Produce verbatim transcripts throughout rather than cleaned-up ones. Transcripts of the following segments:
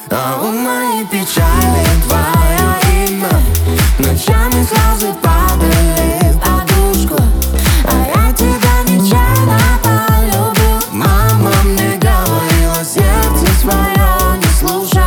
А у моей печали твое имя. Ночами слезы падали в подушку, а я тебя нечаянно полюбил. Мама мне говорила, сердце свое не слушай.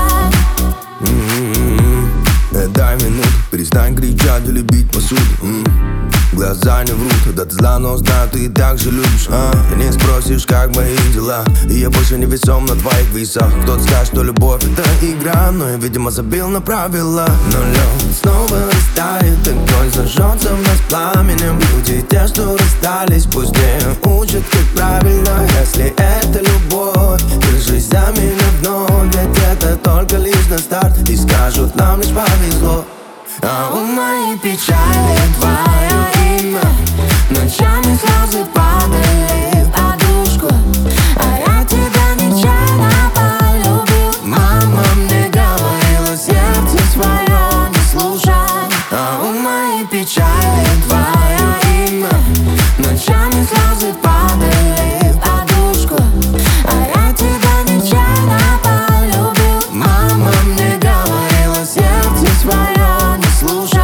м-м-м. Дай минуту, перестань кричать и любить посуду. м-м. Глаза не врут, да ты зла, но знаю, ты и так же любишь, а? Ты не спросишь, как мои дела, и я больше не весом на твоих весах. Кто-то скажет, что любовь это игра, но я, видимо, забил на правила. Но лед снова растает, огонь зажжется в нас пламенем. Люди, те, что расстались, пусть не учат, как правильно. Если это любовь, держись за меня вновь, ведь это только лишь на старт, и скажут, нам лишь повезло. А у моей печали твое имя. Ночами слезы падали в подушку, а я тебя нечаянно полюбил. Мама мне говорила, сердце свое не слушай. А у моей печали твое имя. Ночами слезы падали в подушку, а я тебя нечаянно полюбил. Мама мне говорила, сердце свое не слушай.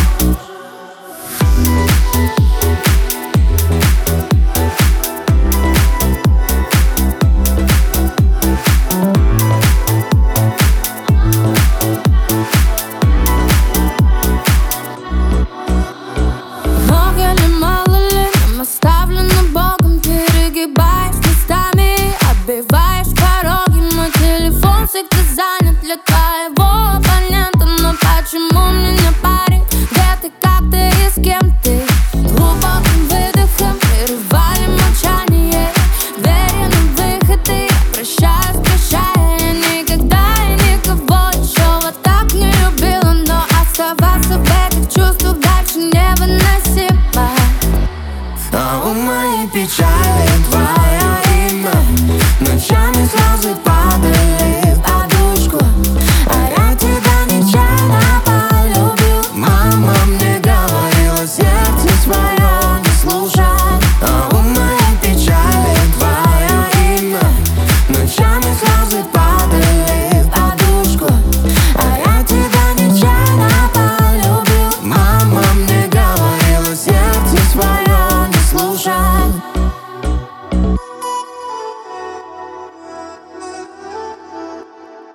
Много ли, мало ли, нам оставлено Богом. Перегибаешь местами, оббиваешь пороги. Мой телефон всегда занят для твоего абонента. Но почему мне не парит, где ты, как ты и с кем ты? Глубоким выдохом прерывали молчание. Двери на выход, и я прощаюсь, прощая. Я никогда и никого еще вот так не любила, но оставаться в этих чувствах дальше невыносимо. А у моей печали твое имя. Ночами слезы падали